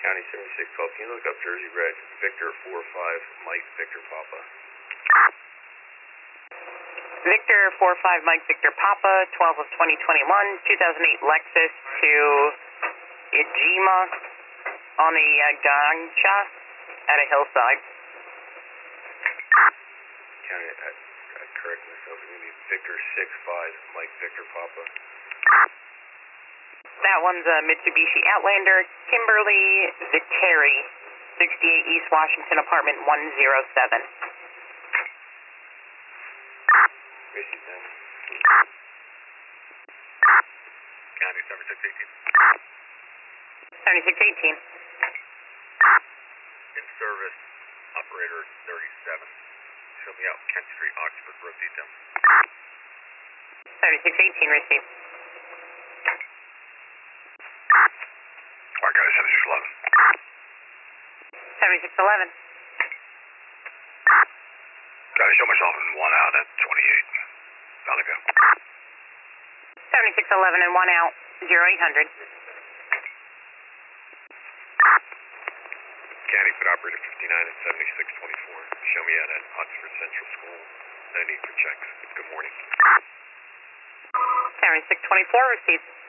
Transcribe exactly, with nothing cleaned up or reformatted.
County seventy-six twelve, can you look up Jersey Red, Victor four five, Mike, Victor Papa? Victor four five, Mike, Victor Papa, twelve of twenty twenty-one, two thousand eight Lexus to Ijima on a uh, Gancha at a hillside. County, I, I correct myself, it's going to be Victor six five, Mike, Victor Papa. That one's a Mitsubishi Outlander, Kimberly Viteri, sixty-eight East Washington, apartment one oh seven. Receive them. County seventy-six eighteen. seventy-six eighteen. In service, operator thirty-seven. Show me out Kent Street, Oxford, road detail. seventy-six eighteen, received. Alright, guys, seventy-six eleven. seventy-six eleven. Gotta show myself in one out at twenty-eight. Gotta go. seventy-six eleven and one out, zero eight hundred. County, put operator fifty-nine and seventy-six twenty-four. Show me out at Oxford Central School. No need for checks. Good morning. seventy-six twenty-four, received.